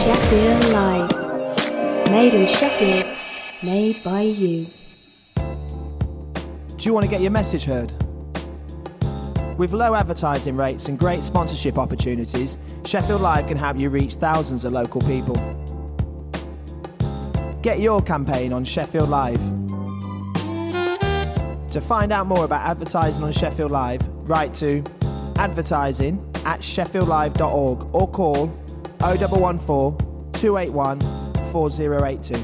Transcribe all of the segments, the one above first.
Sheffield Live. Made in Sheffield, made by you. Do you want to get your message heard? With low advertising rates and great sponsorship opportunities, Sheffield Live can help you reach thousands of local people. Get your campaign on Sheffield Live. To find out more about advertising on Sheffield Live, write to advertising@sheffieldlive.org or call 0114 281 4082.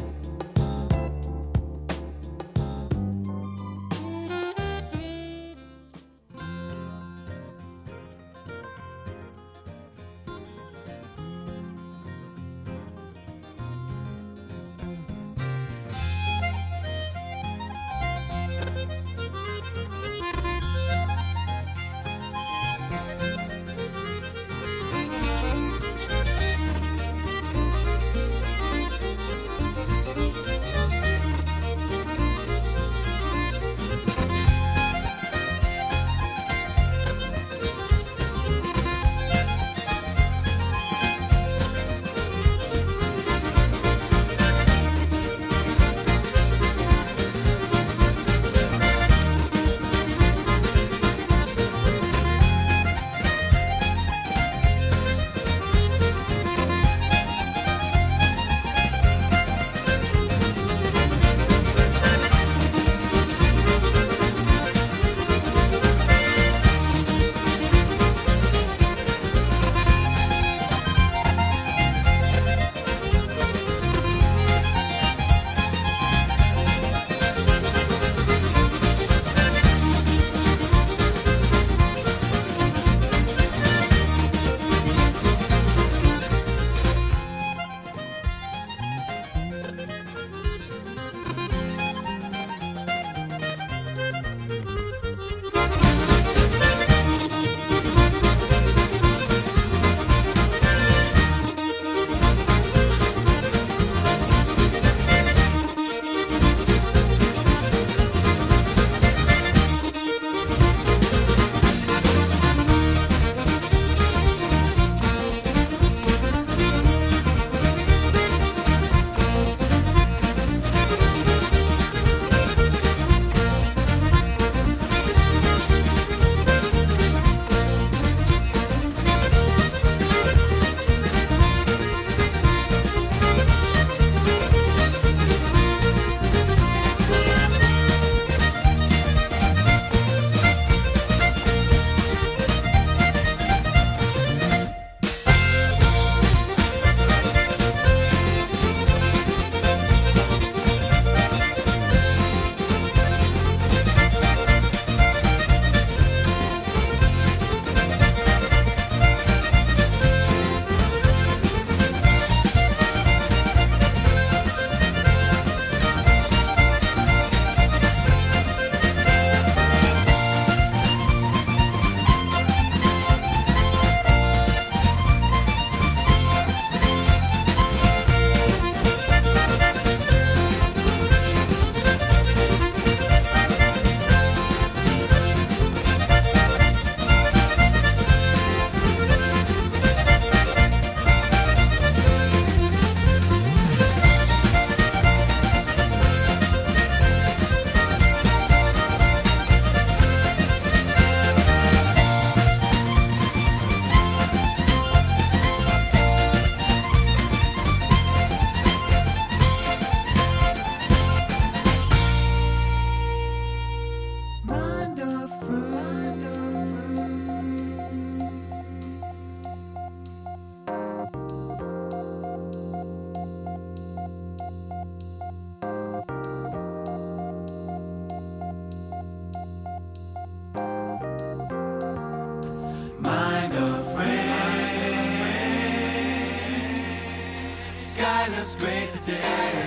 looks great today,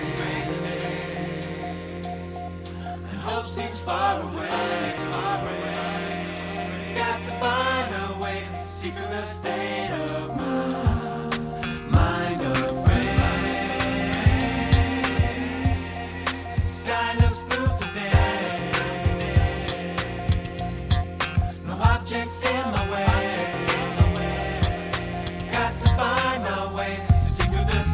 and hope seems far away. Got to find a way to seek the state of mind of friends. Sky looks blue today, no objects in my way. Got to find a way to seek the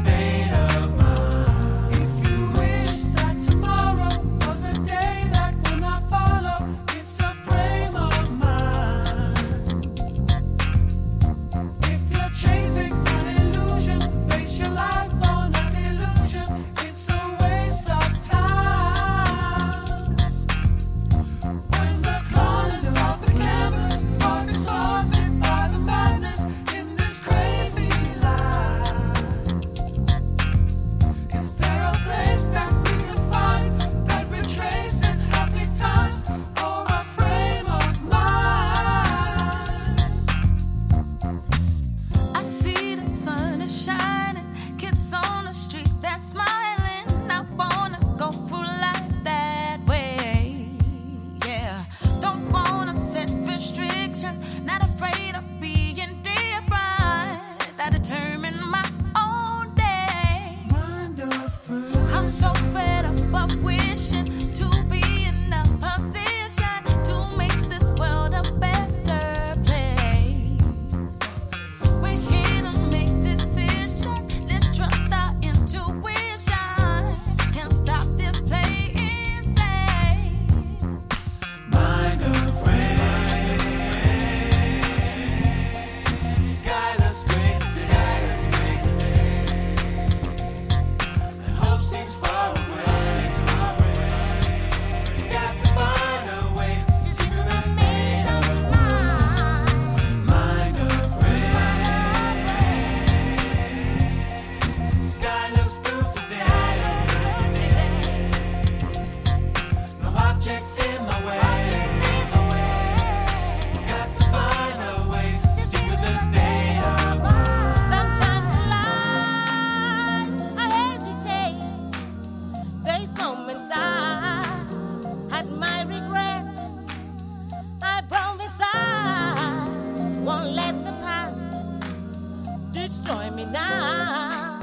me now.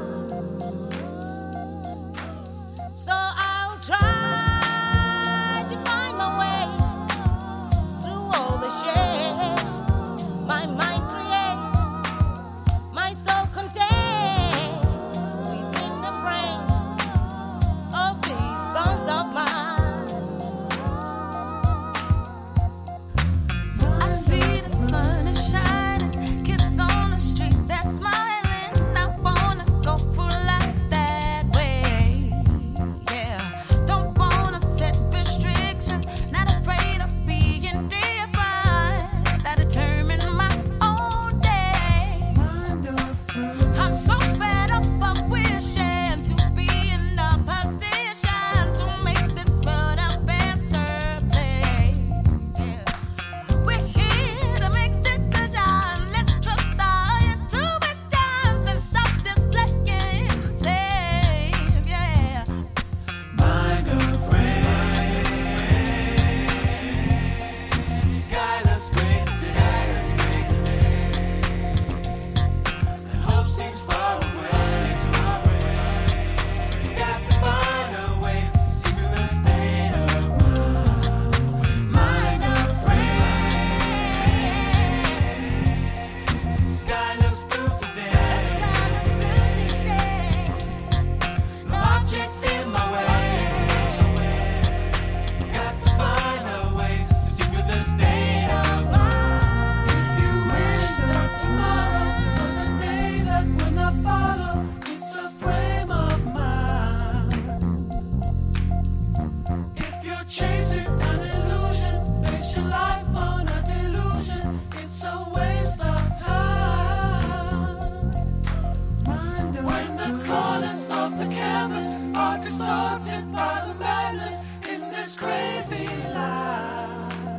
So I'll try to find my way through all the shades my mind creates, my soul contains within the frames of these bonds of mine. I see the sun is shining, kids on the street they're smiling. I wanna go for life that way, yeah. Don't wanna set restrictions, not afraid of being different. That determine my own day. I'm so fed up of wishing to be in a position to make this world a better place, yeah. We're here to make decisions. Let's trust our intuitions and stop this playing safe, yeah. Mind of rain. Sky looks great today. And hope seems far away. Got to find a way to secret the state of mind of rain. Sky looks blue today. No objects in my way. Got to find a way to secret the state of mind. If you wish that tomorrow was a day that would not follow, it's a frame of mind. If you're chasing an illusion, base your life on a delusion. It's a waste of time. When the corners of the canvas are distorted by the madness in this crazy life,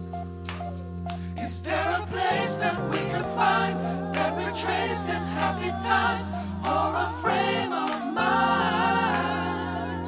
is there a place that we can find that retraces happy times or a frame of mind?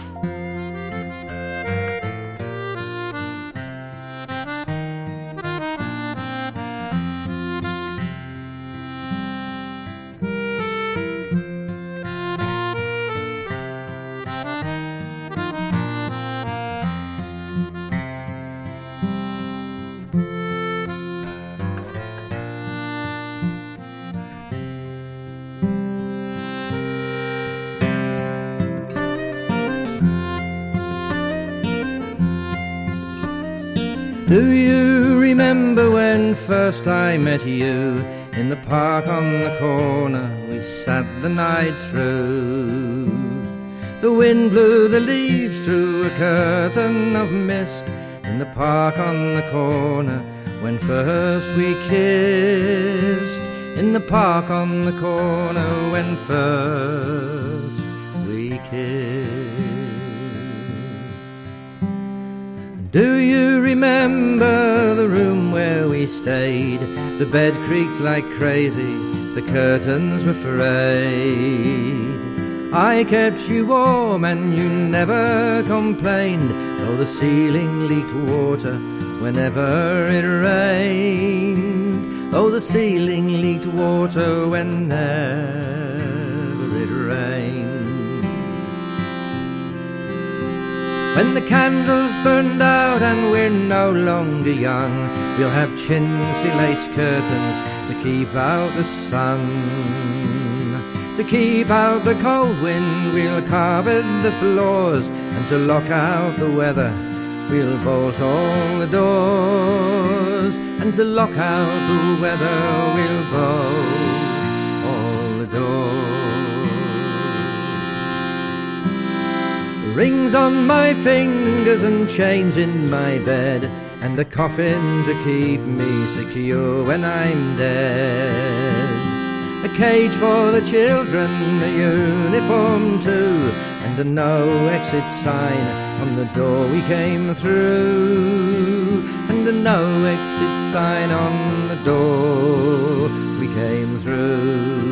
Do you remember when first I met you? In the park on the corner we sat the night through. The wind blew the leaves through a curtain of mist. In the park on the corner when first we kissed. In the park on the corner when first we kissed. Do you remember the room where we stayed? The bed creaked like crazy, the curtains were frayed. I kept you warm and you never complained, though the ceiling leaked water whenever it rained. Though the ceiling leaked water whenever it rained. When the candles burned out and we're no longer young, we'll have chintzy lace curtains to keep out the sun. To keep out the cold wind, we'll carpet the floors, and to lock out the weather, we'll bolt all the doors. And to lock out the weather, we'll bolt all the doors. Rings on my fingers and chains in my bed, and a coffin to keep me secure when I'm dead. A cage for the children, a uniform too, and a no exit sign on the door we came through. And a no exit sign on the door we came through.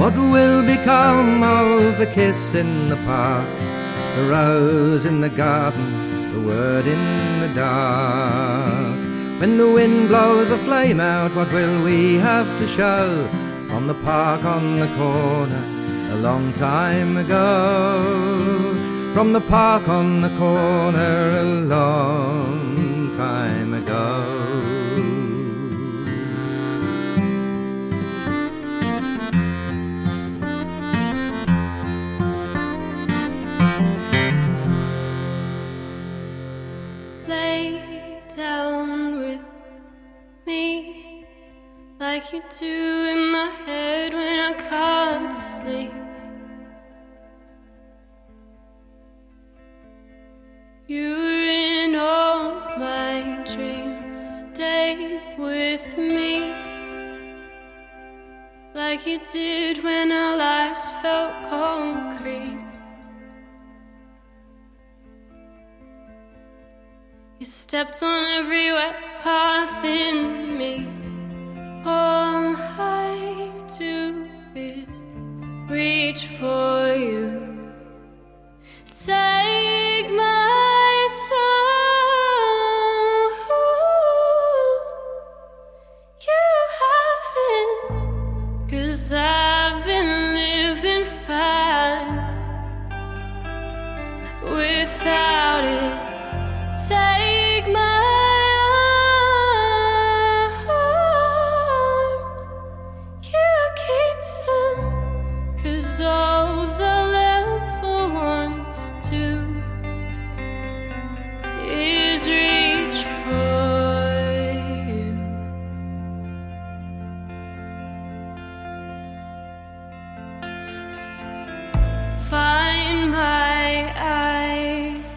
What will become of the kiss in the park, the rose in the garden, the word in the dark? When the wind blows a flame out, what will we have to show from the park on the corner a long time ago? From the park on the corner a long time ago. Lay down with me like you do in my head when I can't sleep. You're in all my dreams. Stay with me like you did when our lives felt concrete. You stepped on every wet path in me. All I do is reach for you. Take my soul. You haven't, 'cause I've been living fine without it. Take my arms, you keep them, 'cause all they'll ever want to do is reach for you. Find my eyes,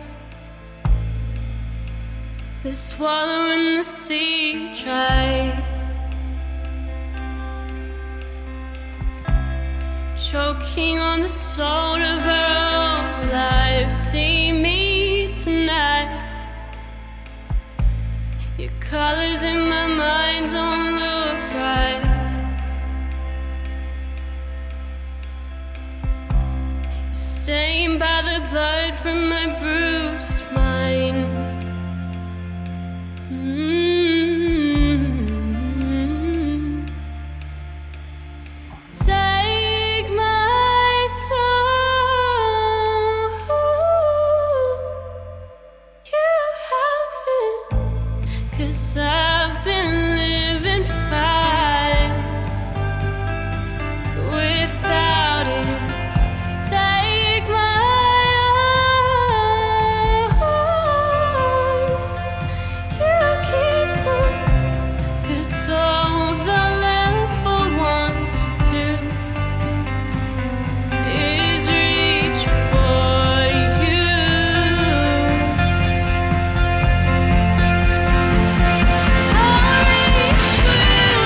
the swallow in the sea tried, choking on the soul of her own life. See me tonight. Your colors in my mind don't look right. You're stained by the blood from my bruised mind. Take my soul. You haven't, 'cause I've been living fine without it. Take my arms, you keep them, 'cause all they'll ever want to do is reach for you. I'll reach for you.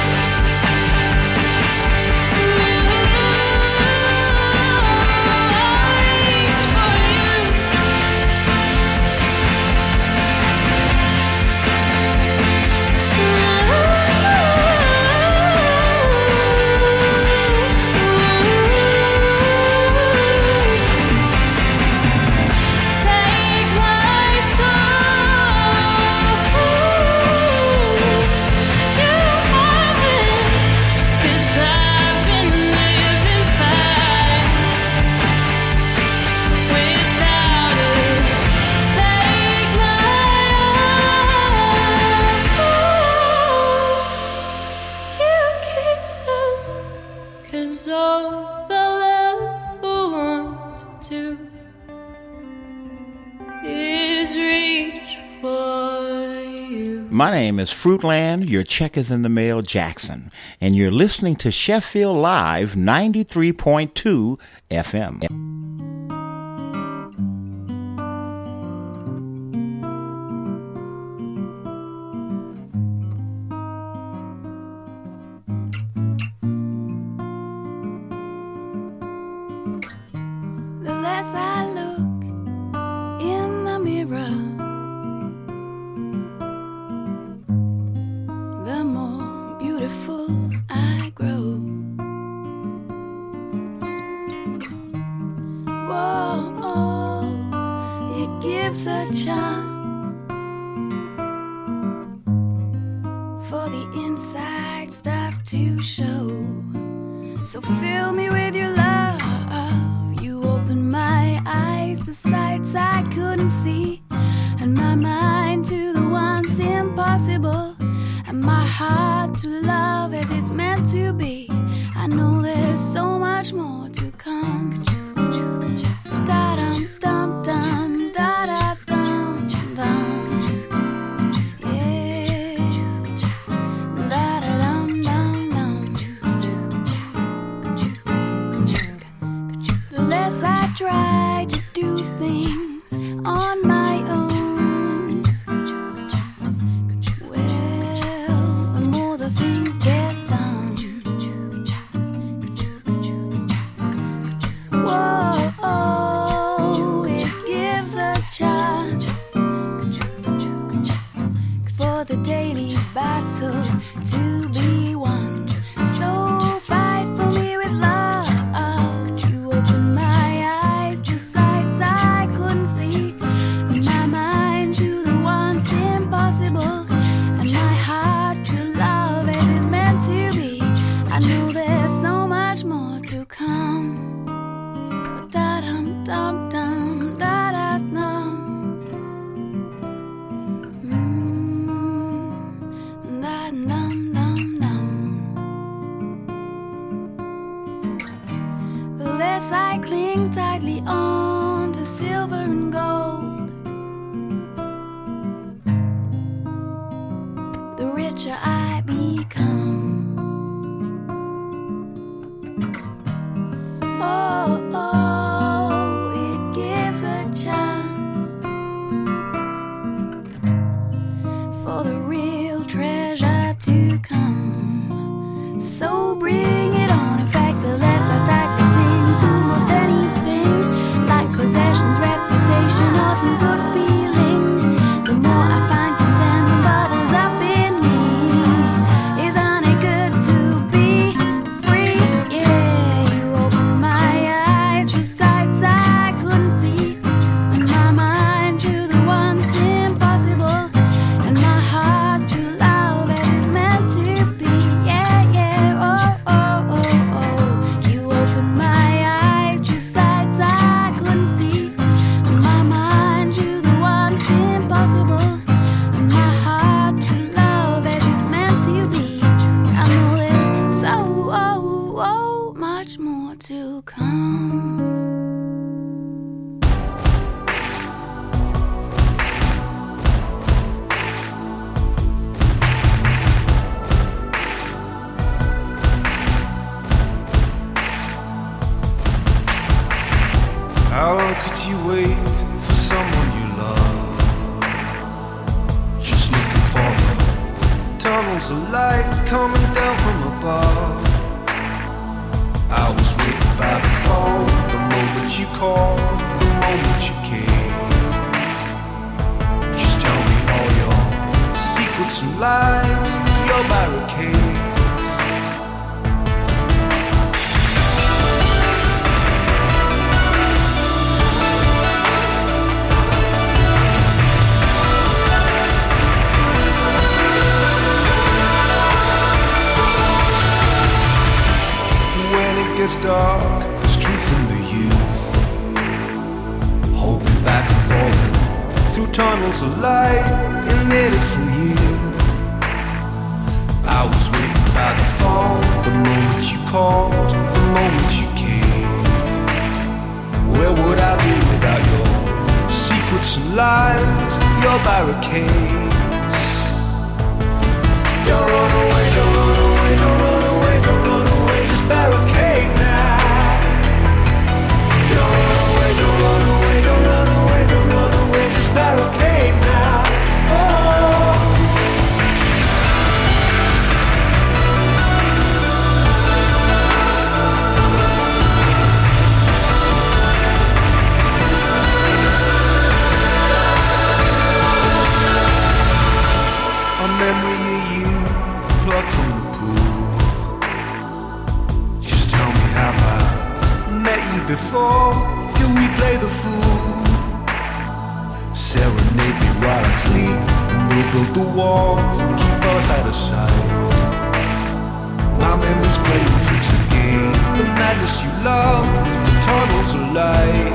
Take my soul. You haven't, 'cause I've been living fine without it. Take my arms, you keep them, 'cause all they'll ever want to do is reach for you. My name is Fruitland, your check is in the mail, Jackson, and you're listening to Sheffield Live 93.2 FM. The less I look in the mirror, the more beautiful I grow. for the inside stuff to show. So fill me with your love. You opened my eyes to sights I couldn't see, and my mind to the ones impossible, and my heart to love as it's meant to be. I know there's so much more to come. Da-dum, dum, dum, da-da-dum, dum. Yeah. Da-da-dum, dum, dum. The less I try to do things on my own, well, the more the things get done. Whoa, it gives a chance for the daily battles to be won. So fight for me with love. You open my eyes to sights I couldn't see, my mind to the ones impossible, and my heart to love as it's meant to be. I know there's so much more to come. Da-dum, dum, dum, da-da-dum. Da-dum, dum, dum. The less I cling tightly on to silver and gold, the richer I become. Oh, oh, it gives a chance for the real treasure to come. So bring it on. In fact, the less I tightly cling to most anything, like possessions, reputation, or some good feeling, the more I find contentment bubbles up in me. Isn't it good to be free? Yeah, you open my eyes to sights I couldn't see, and my mind to the ones impossible, and my heart to love as it's meant to be. Yeah, yeah, oh, oh, oh, oh. You open my eyes to sights I couldn't see, and my mind to the ones impossible, and my heart to love as it's meant to be. I know there's so much more to come. How long could you wait for someone you love? Just looking for the tunnels of light coming down from above. I was waiting by the phone, the moment you called, the moment you came. Just tell me all your secrets and lies, your barricades. When it gets dark, there's truth in the youth, hoping back and forth through tunnels of light, and it from you. I was waiting by the phone, the moment you called, the moment you caved. Where would I be without your secrets and lies, your barricades? Don't run away, don't run away, don't run away, don't run away, just barricade now. Don't run away, don't run away, don't run away, don't run away, just barricade now. Oh. A memory of you plucked from the pool. Just tell me, have I met you before? Did we play the fool? Serenade me while I sleep, the build the walls and keep us out of sight. My memories playing tricks again. The madness you love, the tunnels of light.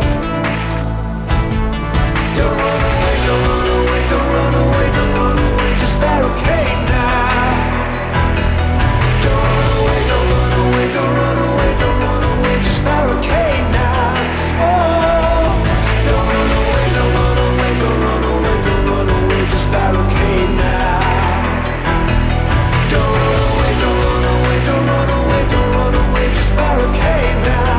Don't run away, don't run away, don't run away, don't run away. Just barricade now. Don't run away, don't run away, don't run away, don't run away. Just barricade now. Oh, don't run away, don't run away, don't run away, don't run away. Just barricade now. Don't run away, don't run away, don't run away, don't run away. Just barricade now.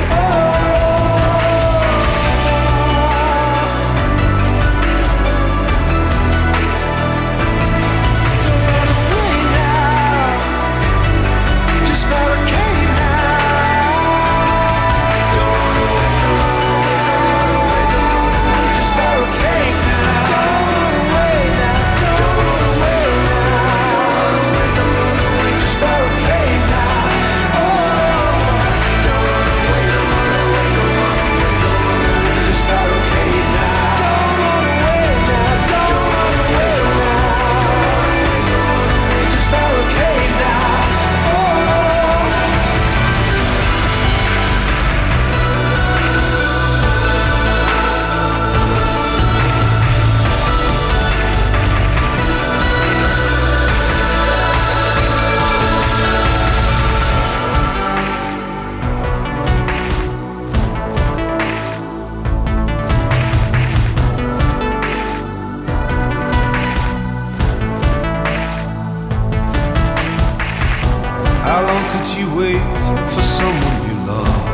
How long could you wait for someone you love?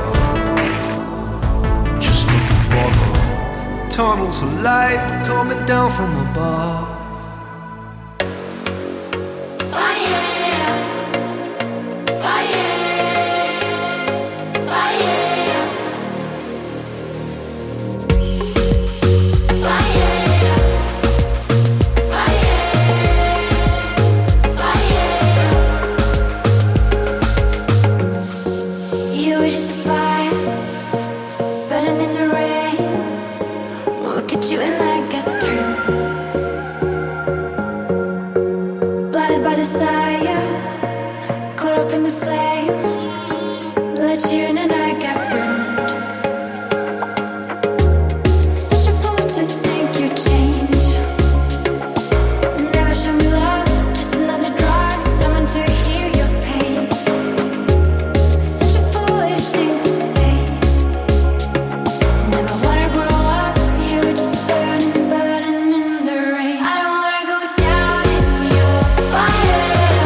Just looking for the tunnels of light coming down from above. Fire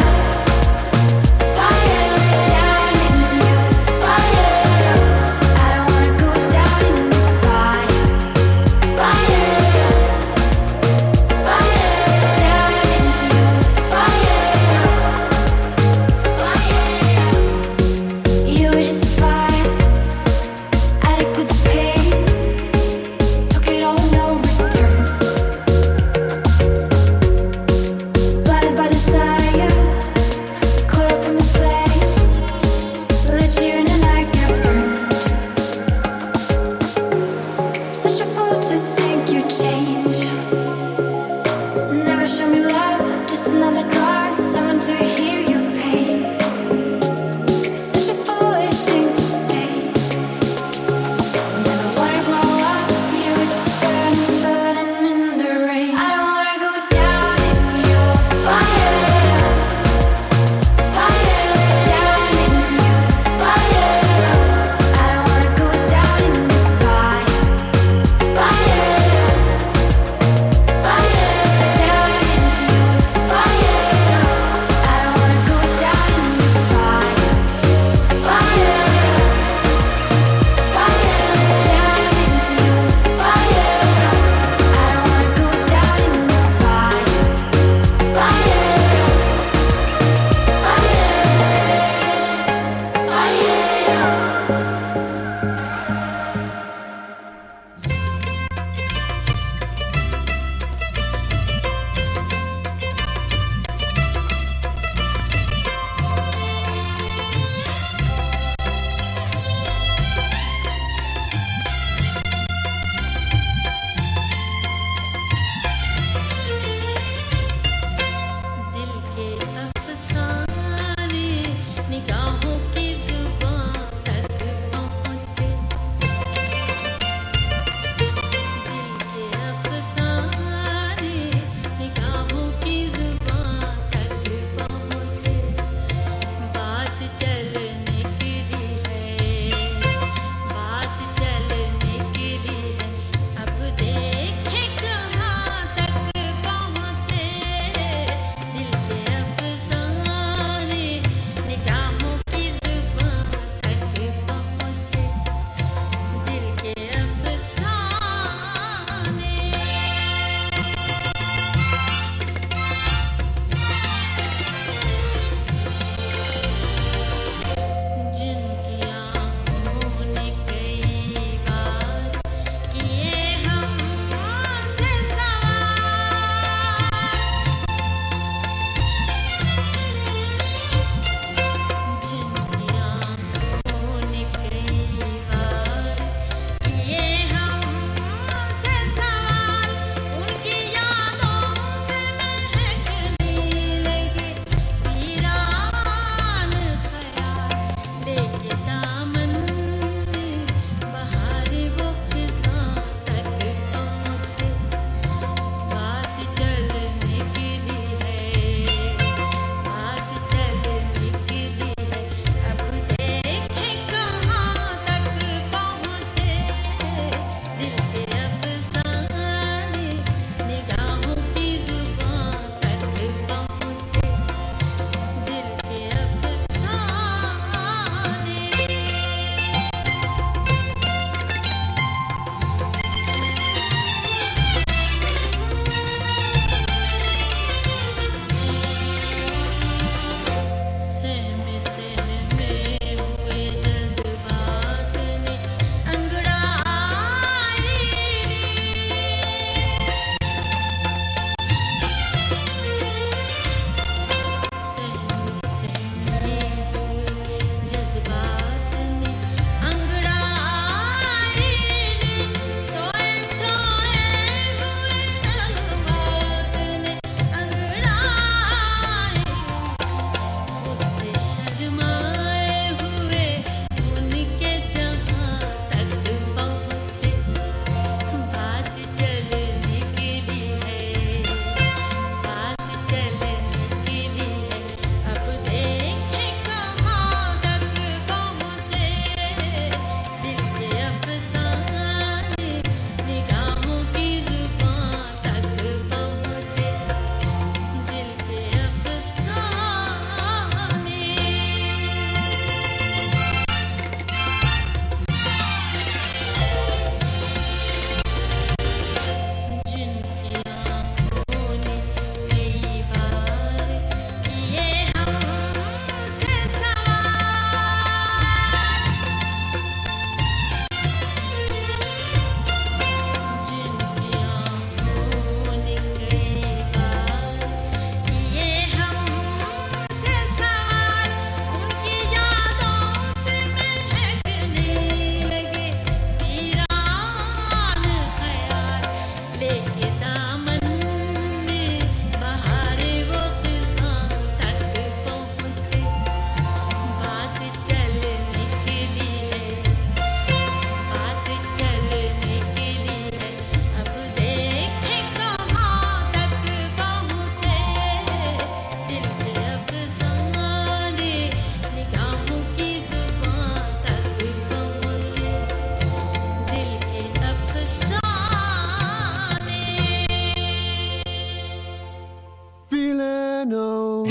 growing old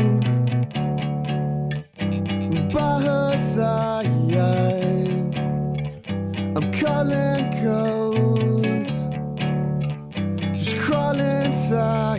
by her side. I'm calling coast, just crawling inside.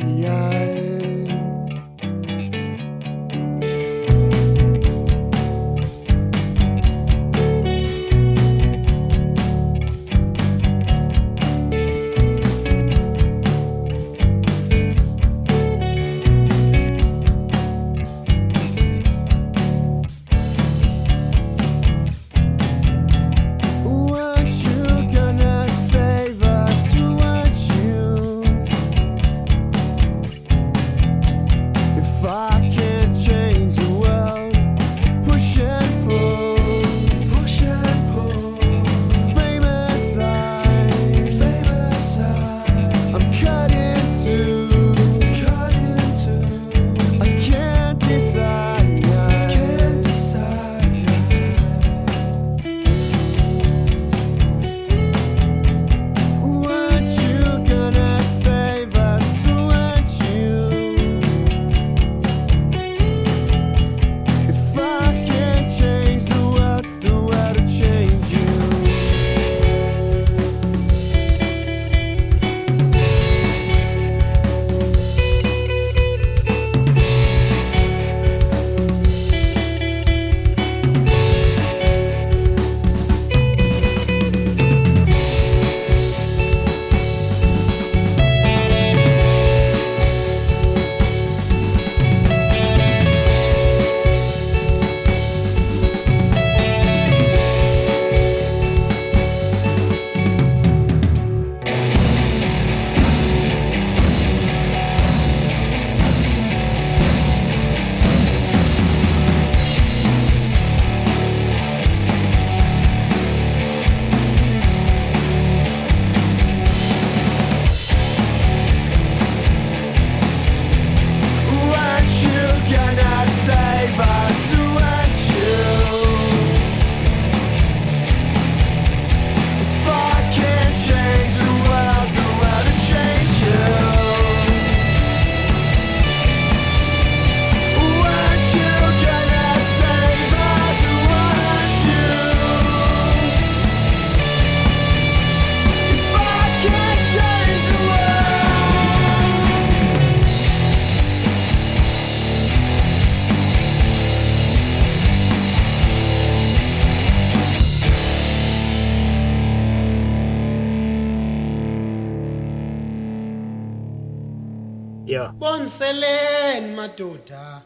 Bonseleni madoda,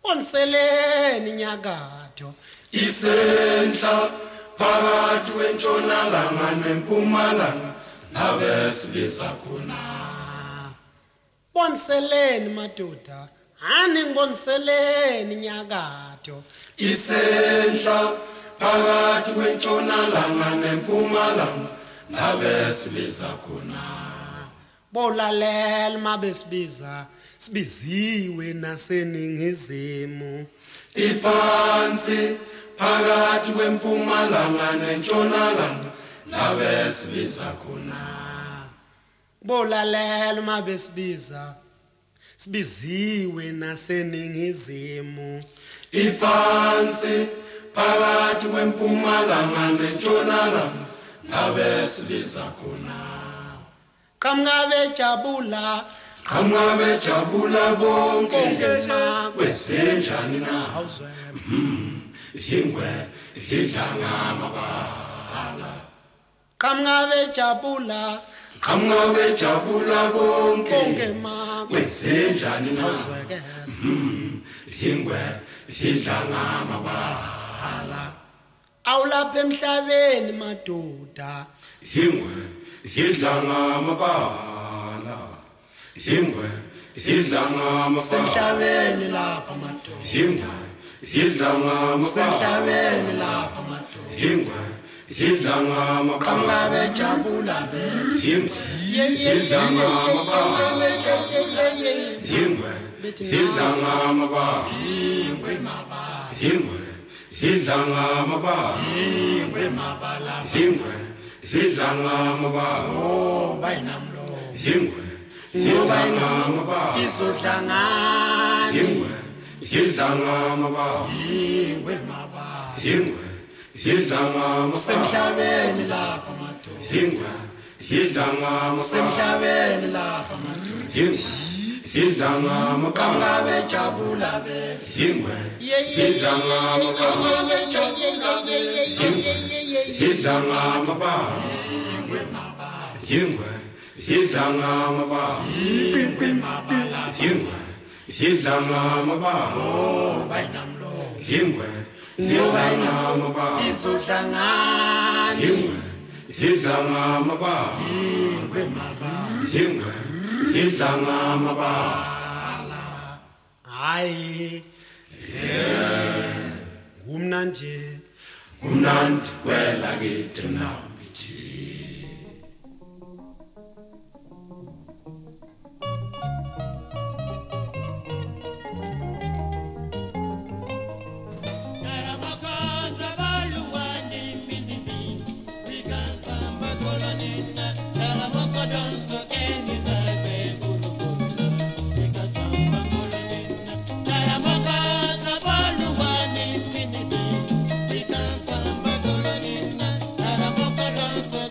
bonseleni nyakatho. Isentla phakathi kwentshonalanga nempumalanga nabesibiza khona. Bonseleni madoda, hani ngiboniseleni nyakatho. Isentla phakathi kwentshonalanga nempumalanga nabesibiza khona. Bolalela mabesibiza, sibiziwe naseningizimu. Ifansi phakathi kwempumalanga nentshonalanga nabesibiza khona. Bolalela mabesibiza, sibiziwe naseningizimu. Ifansi phakathi kwempumalanga nentshonalanga nabesibiza khona. Qhamuka bejabula, qhamuka bejabula bonke kwenzenjani na awuzwe ingwe idlanga amabala. Qhamuka bejabula, qhamuka bejabula bonke kwenzenjani na awuzweke ingwe idlanga amabala. awulapha emhlabeni madoda, ingwe idlanga amabala. Ingwe idlanga amabala. semhlabeni lapha madoda, Ingwe idlanga amabala. semhlabeni lapha madoda. Ingwe idlanga amabala. Qhamuka bejabula be, Ingwe idlanga amabala. Ingwe idlanga amabala. ingwe mabala, Ingwe idlanga amabala. ingwe mabala, Ingwe idlanga amabala. oh bayinamlo, Ingwe ngoba idlanga amabala. izodlangana Yingwe, yidlanga maba. Yingwe maba. Yingwe, yidlanga maba. Semhlabeni lapha madoda. Yingwe, yidlanga maba. Semhlabeni lapha madoda. Yingwe, yidlanga maba. Kangabe jabula be. Yingwe, yidlanga maba. Yidlanga maba. Yingwe maba. Yingwe, yidlanga maba. Yingwe maba la. Yingwe, yidlanga maba. Oh bayinamlo. Yingwe, yidlanga maba. Izohlangana. Yingwe, yidlanga maba. Yingwe maba. Yingwe, yidlanga maba. Hayi. Umnandi. Umnandi kwela kithi Nambithi. Dance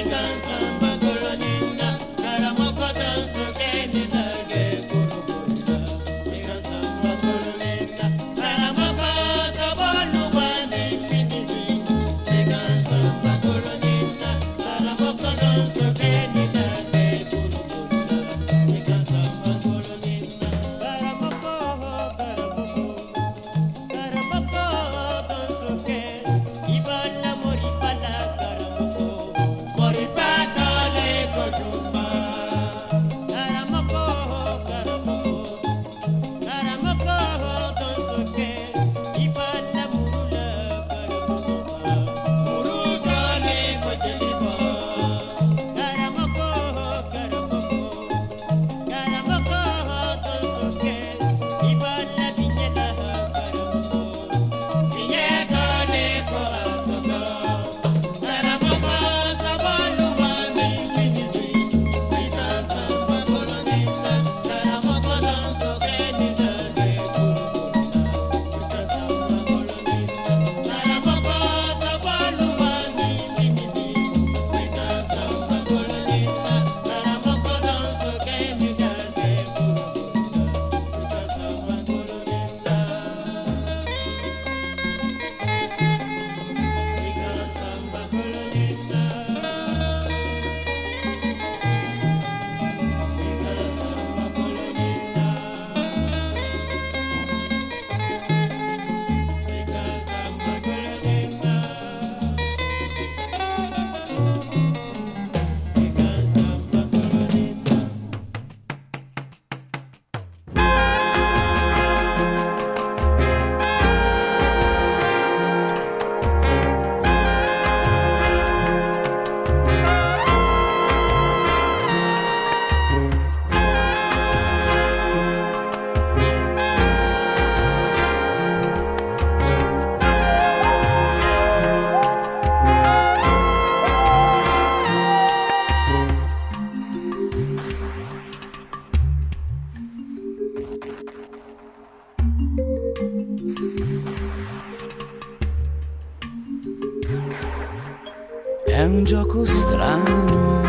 È un gioco strano,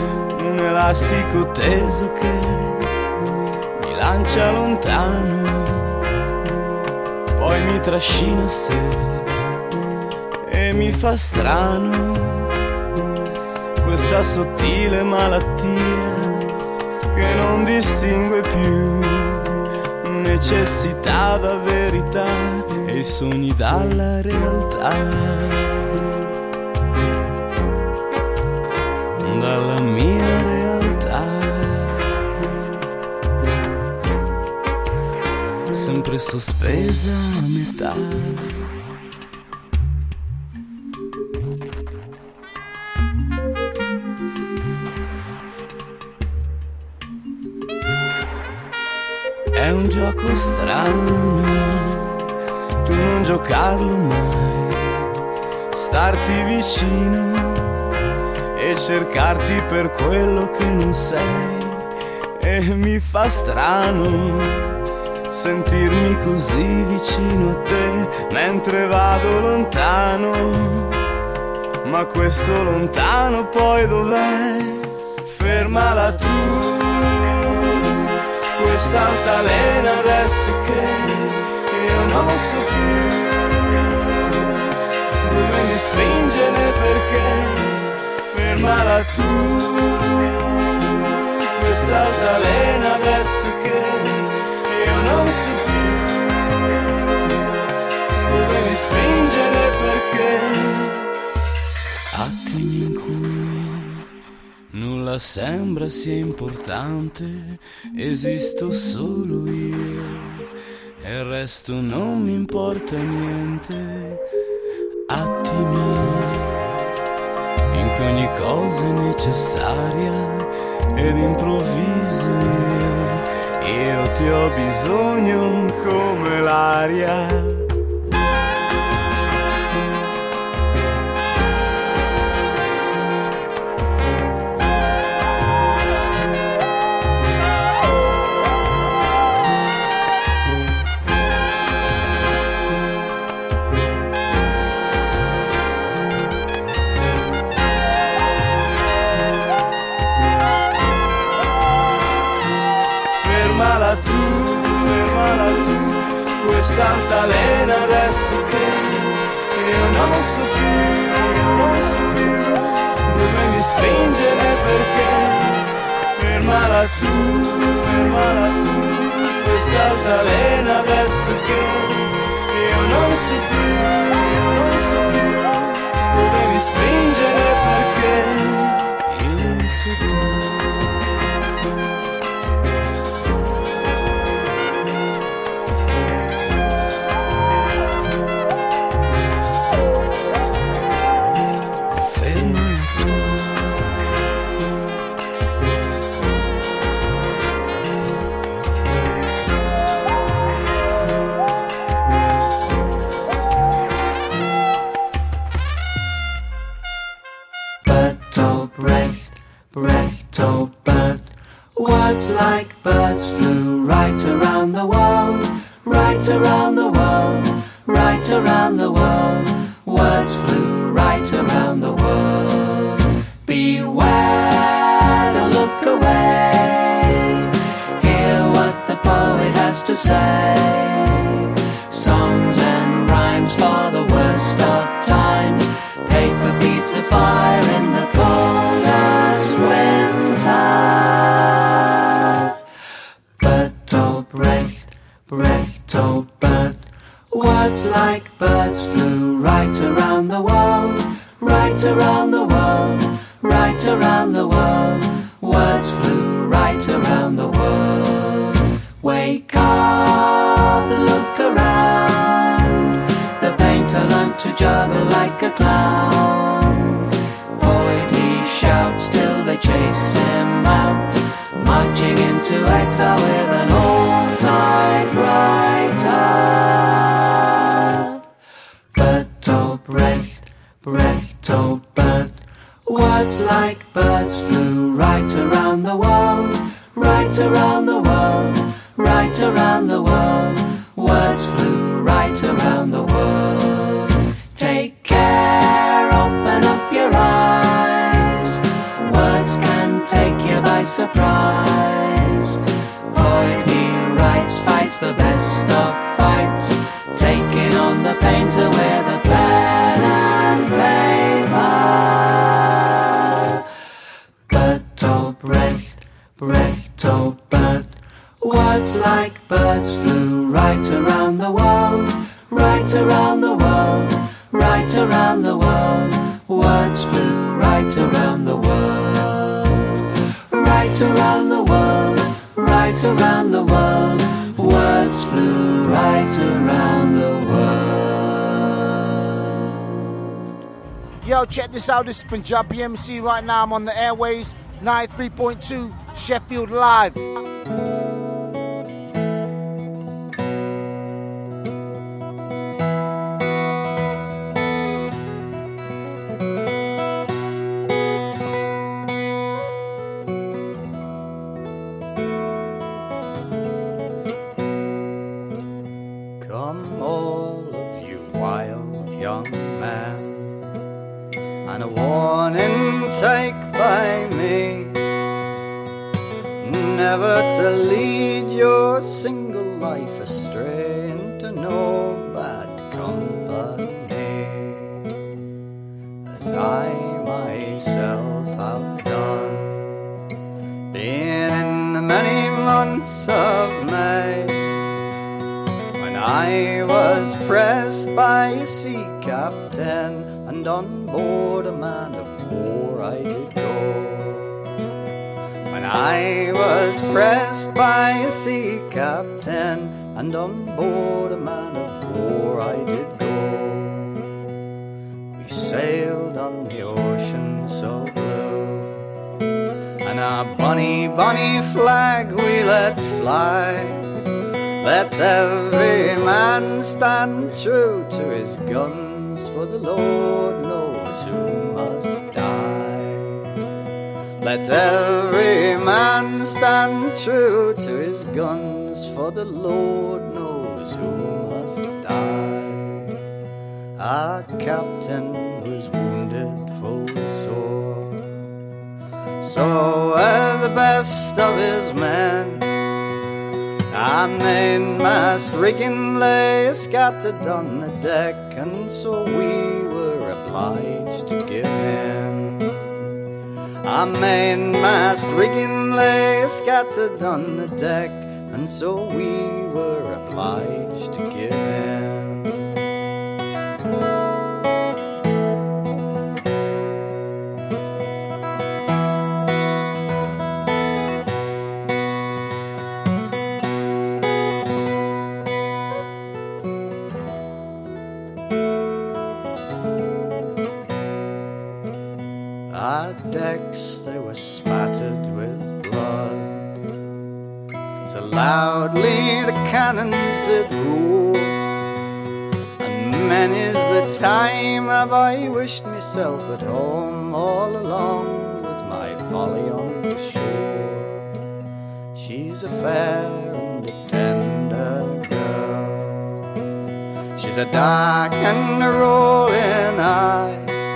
un elastico teso che mi lancia lontano, poi mi trascina a sé e mi fa strano questa sottile malattia che non distingue più necessità da verità e i sogni dalla realtà. Dalla mia realtà, sempre sospesa a metà. È un gioco strano, tu non giocarlo mai, starti vicino e cercarti per quello che non sei. E mi fa strano sentirmi così vicino a te mentre vado lontano. Ma questo lontano poi dov'è? Fermala tu, questa altalena adesso che io non so più dove mi spinge né perché. Fermala tu, questa altalena adesso che io non so più dove mi spinge né perché. Attimi in cui nulla sembra sia importante, esisto solo io e il resto non mi importa niente. Attimi in cui ogni cosa è necessaria ed improvviso io ti ho bisogno come l'aria. quest'altalena adesso che io non so più dove mi spingere, perché fermala tu, quest'altalena adesso che io non so più dove mi spingere, perché io non so più. Words like birds flew right around the world, right around the world, right around the world. Words flew right around the world. Beware, don't look away. Hear what the poet has to say. Songs and rhymes for the worst of times. Paper feeds the fire in the coldest winter. Brecht, old bird. Words like birds flew right around the world, right around the world, right around the world. Words flew right around the world. Wake up, look around. The painter learned to juggle like a clown. Poet he shouts till they chase him out, marching into exile with an old typewriter. Bird told Brecht told bird. Words like birds flew right around the world, right around the world, right around the world. Words flew right around the world. Take care, open up your eyes. Words can take you by surprise. Poet he writes, fights the best of fights, taking on the painter with a pen and paper. Bird told Brecht told bird. Words like birds flew right around the world, right around the world, right around the world. Words flew right around the world, right around the world, right around the world. Words flew right around the world. Yo, check this out. This is Punjabi MC right now. I'm on the airways, 93.2 Sheffield Live. Come all of you wild young men, and a warning take by me, never to lead your single life astray into no bad company, as I myself have done, being in the many months of May, when I was pressed by a sea captain, and on board a man of war I did go. When I was pressed by a sea captain, and on board a man of war I did go. We sailed on the ocean so blue, and our bonny, bonny flag we let fly. Let every man stand true to his guns, for the Lord knows who must die. Let every man stand true to his guns, for the Lord knows who must die. Our captain was wounded full sore, so were the best of his men. And mainmast rigging lay scattered on the deck, and so we were obliged to give in. Our mainmast rigging lay scattered on the deck, and so we were obliged to give in. Our decks, they were spattered with blood, so loudly the cannons did roar. And many's the time have I wished myself at home, all alone with my Polly on the shore. She's a fair and a tender girl, she's a dark and a rolling eye.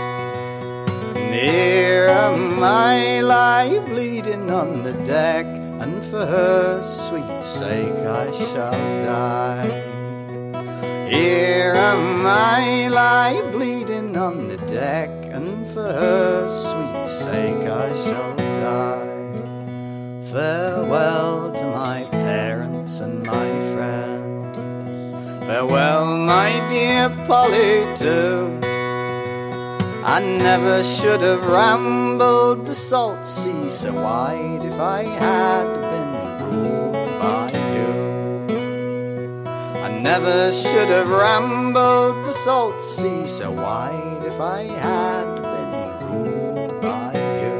Here am I lie bleeding on the deck, and for her sweet sake I shall die. Here am I lie bleeding on the deck, and for her sweet sake I shall die. Farewell to my parents and my friends, farewell my dear Polly too. I never should have rambled the salt sea so wide if I had been ruled by you. I never should have rambled the salt sea so wide if I had been ruled by you.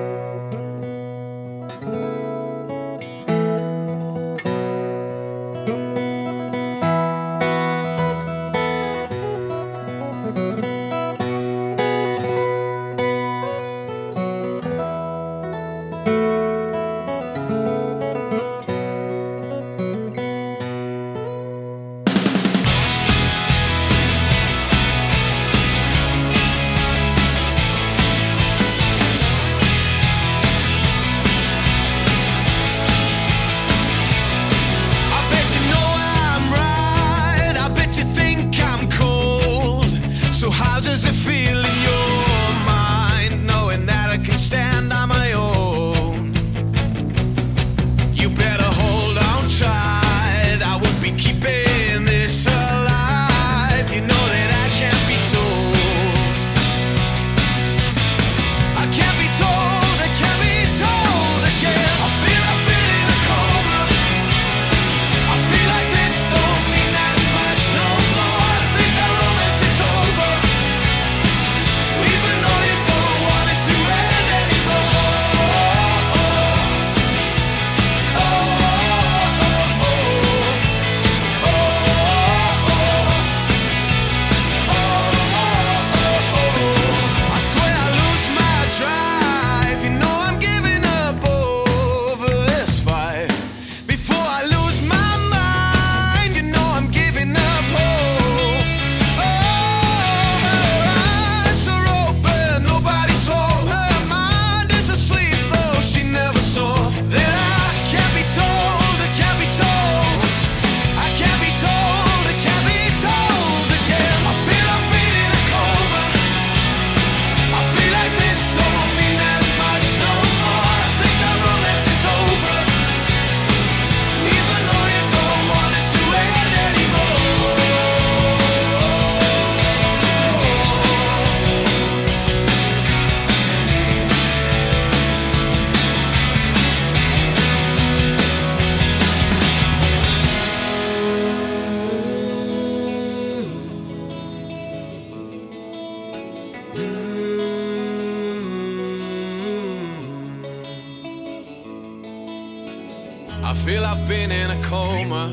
I feel I've been in a coma.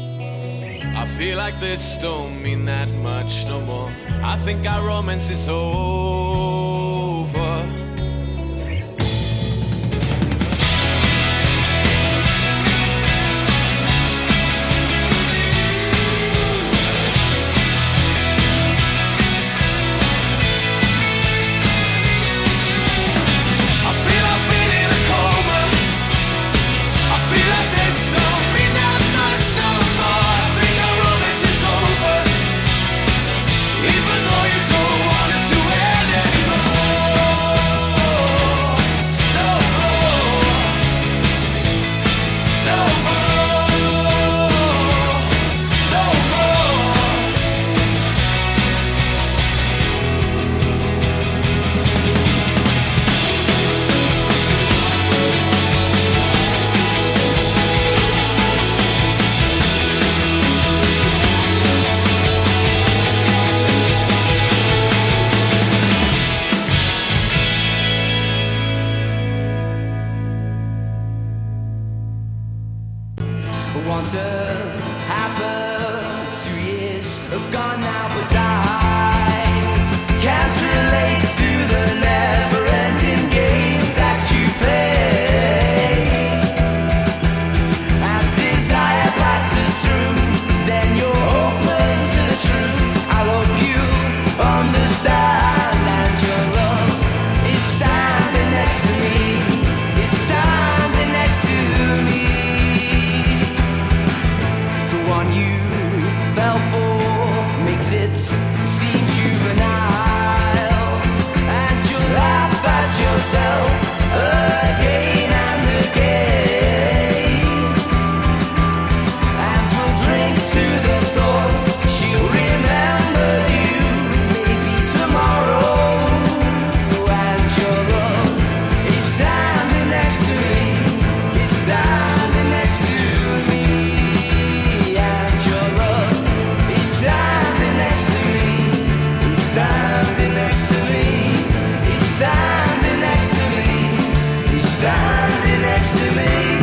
I feel like this don't mean that much no more. I think our romance is over. No Once a half a 2 years have gone now, but I can't relate to the never-ending games that you play. As desire passes through, then you're open to the truth. I hope you understand, and your love is standing next to me. It's standing next to me. The one you fell for makes it seem juvenile, and you laugh at yourself again and again, and we'll drink to the thoughts she'll remember you maybe tomorrow, and your love is standing next to me. It's standing next to me, and your love is standing next to me. It's standing next to me. It's standing next to me. It's standing next to me.